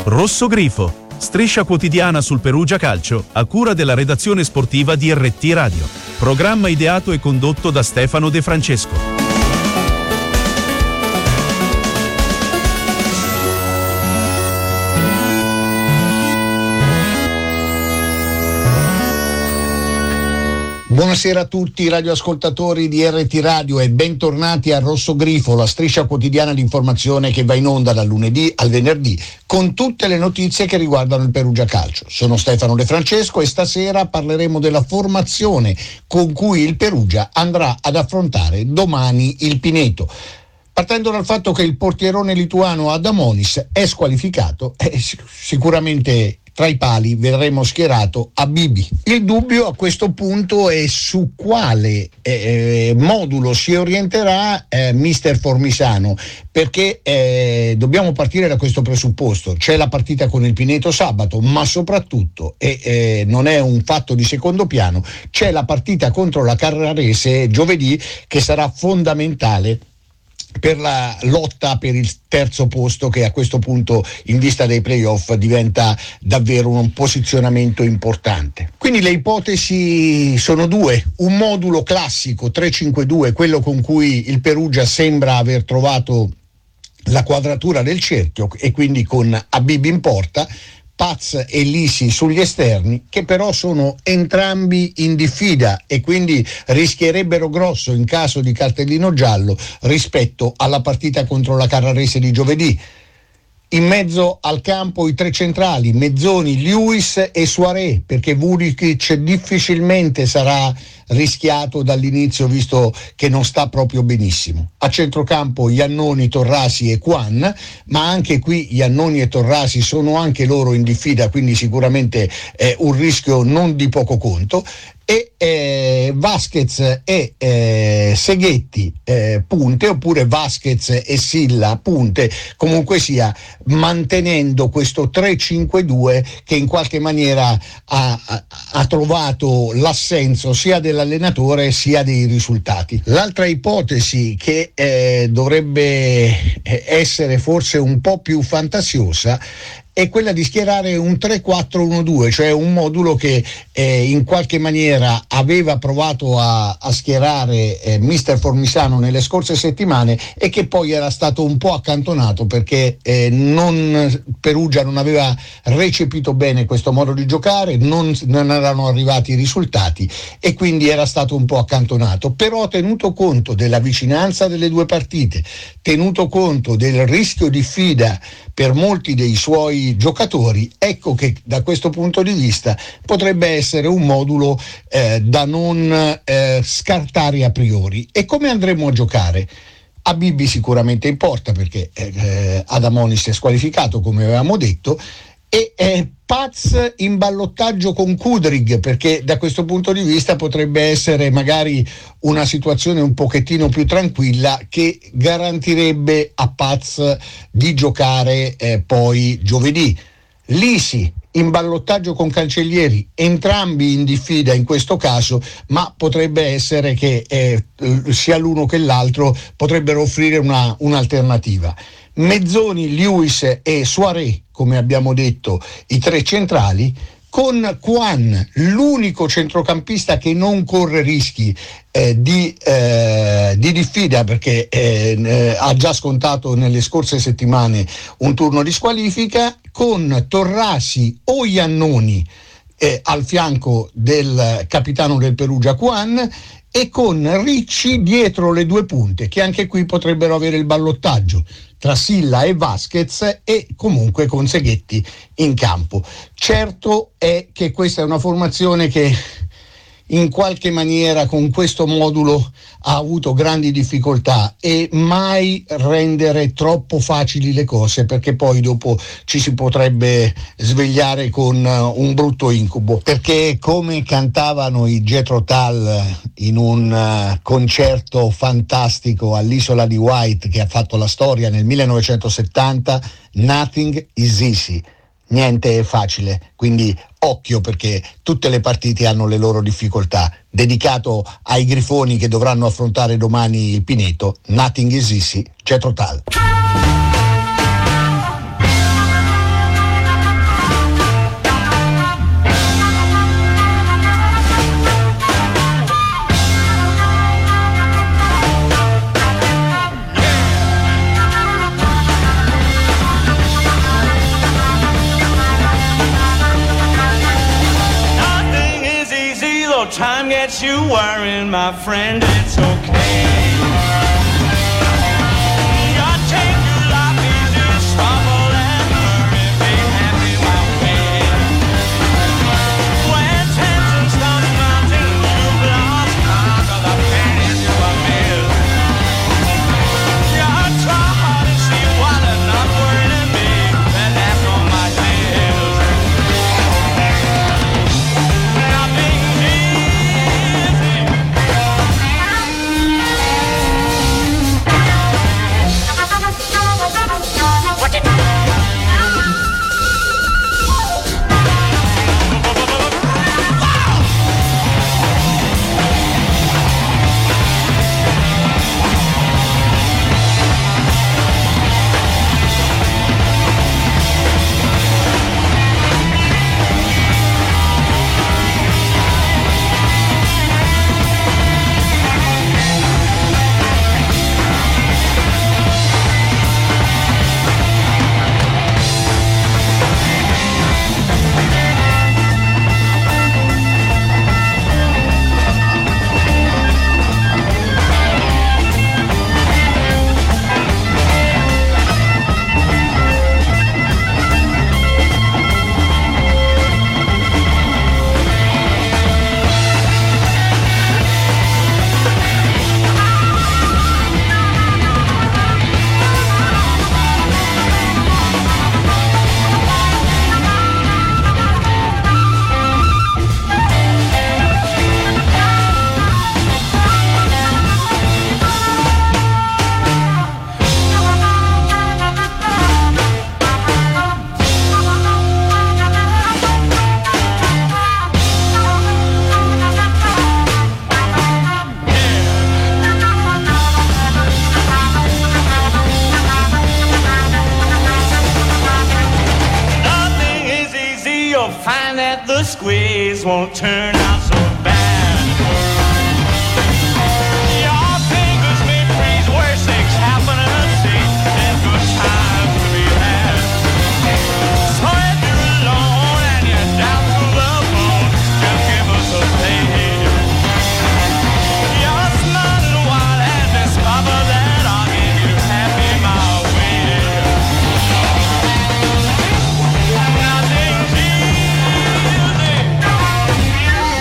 Rosso Grifo, striscia quotidiana sul Perugia Calcio, a cura della redazione sportiva di RT Radio. Programma ideato e condotto da Stefano De Francesco. Buonasera a tutti i radioascoltatori di RT Radio e bentornati a Rosso Grifo, la striscia quotidiana di informazione che va in onda dal lunedì al venerdì con tutte le notizie che riguardano il Perugia Calcio. Sono Stefano De Francesco e stasera parleremo della formazione con cui il Perugia andrà ad affrontare domani il Pineto. Partendo dal fatto che il portierone lituano Adamonis è squalificato, sicuramente tra i pali verremo schierato Habibi. Il dubbio a questo punto è su quale modulo si orienterà mister Formisano, perché dobbiamo partire da questo presupposto: c'è la partita con il Pineto sabato, ma soprattutto, non è un fatto di secondo piano, c'è la partita contro la Carrarese giovedì, che sarà fondamentale per la lotta per il terzo posto, che a questo punto in vista dei playoff diventa davvero un posizionamento importante. Quindi le ipotesi sono due: un modulo classico 3-5-2, quello con cui il Perugia sembra aver trovato la quadratura del cerchio, e quindi con Habibi in porta, Paz e Lisi sugli esterni, che però sono entrambi in diffida e quindi rischierebbero grosso in caso di cartellino giallo rispetto alla partita contro la Carrarese di giovedì. In mezzo al campo i tre centrali, Mezzoni, Lewis e Suaré, perché Vurikic difficilmente sarà rischiato dall'inizio, visto che non sta proprio benissimo. A centrocampo Iannoni, Torrasi e Quan, ma anche qui Iannoni e Torrasi sono anche loro in diffida, quindi sicuramente un rischio non di poco conto. E Vasquez e Seghetti punte, oppure Vasquez e Silla punte, comunque sia mantenendo questo 3-5-2 che in qualche maniera ha trovato l'assenso sia dell'allenatore sia dei risultati. L'altra ipotesi che dovrebbe essere forse un po' più fantasiosa è quella di schierare un 3-4-1-2, cioè un modulo che in qualche maniera aveva provato a schierare mister Formisano nelle scorse settimane e che poi era stato un po' accantonato perché Perugia non aveva recepito bene questo modo di giocare, non erano arrivati i risultati e quindi era stato un po' accantonato. Però tenuto conto della vicinanza delle due partite, tenuto conto del rischio di diffida per molti dei suoi giocatori, ecco che da questo punto di vista potrebbe essere un modulo da non scartare a priori. E come andremo a giocare? Habibi sicuramente in porta, perché Adamonis è squalificato, come avevamo detto, e Paz in ballottaggio con Kudryk, perché da questo punto di vista potrebbe essere magari una situazione un pochettino più tranquilla, che garantirebbe a Paz di giocare poi giovedì. Lisi in ballottaggio con Cancellieri, entrambi in diffida in questo caso, ma potrebbe essere che sia l'uno che l'altro potrebbero offrire un'alternativa. Mezzoni, Lewis e Suaré, come abbiamo detto, i tre centrali, con Quan, l'unico centrocampista che non corre rischi di diffida, perché ha già scontato nelle scorse settimane un turno di squalifica, con Torrasi o Iannoni al fianco del capitano del Perugia Quan, e con Ricci dietro le due punte, che anche qui potrebbero avere il ballottaggio tra Silla e Vasquez, e comunque con Seghetti in campo. Certo è che questa è una formazione che in qualche maniera con questo modulo ha avuto grandi difficoltà, e mai rendere troppo facili le cose, perché poi dopo ci si potrebbe svegliare con un brutto incubo, perché come cantavano i Jethro Tull in un concerto fantastico all'Isola di Wight che ha fatto la storia nel 1970, nothing is easy. Niente è facile, quindi occhio, perché tutte le partite hanno le loro difficoltà. Dedicato ai grifoni che dovranno affrontare domani il Pineto, nothing is easy, Jethro Tull. get you worrying, my friend, it's okay. You take your life easy, stumble and hurry, be happy my way. When tensions start mounting, you've lost count of the pain you have missed. You try hard to see why they're not worrying me, and that's on my list. Nothing's easy. What you Nothing is easy, you'll find that the squeeze won't turn out so bad. Your fingers may freeze, worse things happen unseen. There's good times to be had. So if you're alone and you're down to the bone, just give us a play. You're smiling while and discover that I'll give you happy my way. Nothing's easy.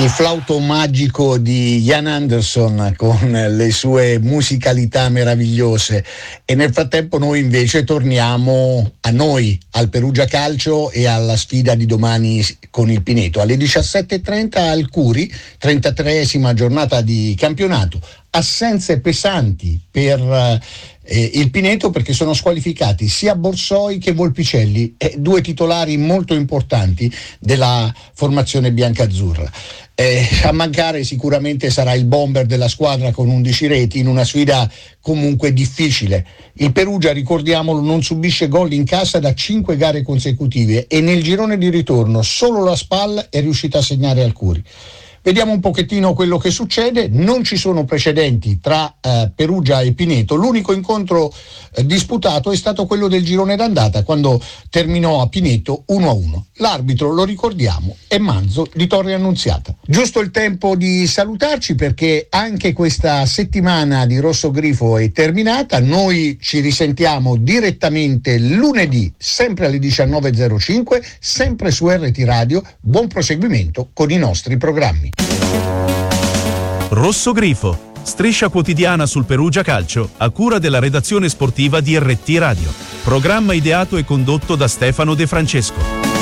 il flauto magico di Ian Anderson con le sue musicalità meravigliose, e nel frattempo noi invece torniamo a noi, al Perugia Calcio e alla sfida di domani con il Pineto. Alle 17:30 al Curi, 33esima giornata di campionato, assenze pesanti per il Pineto perché sono squalificati sia Borsoi che Volpicelli, due titolari molto importanti della formazione biancazzurra. A mancare sicuramente sarà il bomber della squadra con 11 reti in una sfida comunque difficile. Il Perugia, ricordiamolo, non subisce gol in casa da 5 gare consecutive e nel girone di ritorno solo la SPAL è riuscita a segnare al Curi. Vediamo un pochettino quello che succede. Non ci sono precedenti tra Perugia e Pineto. L'unico incontro disputato è stato quello del girone d'andata, quando terminò a Pineto 1-1. L'arbitro, lo ricordiamo, è Manzo di Torre Annunziata. Giusto il tempo di salutarci, perché anche questa settimana di Rosso Grifo è terminata. Noi ci risentiamo direttamente lunedì, sempre alle 19:05, sempre su RT Radio. Buon proseguimento con i nostri programmi. Rosso Grifo, striscia quotidiana sul Perugia Calcio, a cura della redazione sportiva di RT Radio. Programma ideato e condotto da Stefano De Francesco.